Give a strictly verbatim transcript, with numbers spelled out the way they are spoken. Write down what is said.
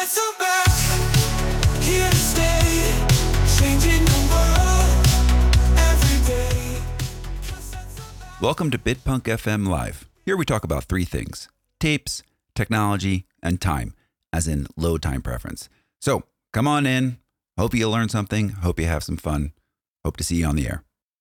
Cassettes are back, here to stay, changing the world every day. Welcome to Bitpunk F M Live. Here we talk about three things: tapes, technology, and time, as in load time preference. So come on in. Hope you learn something. Hope you have some fun. Hope to see you on the air.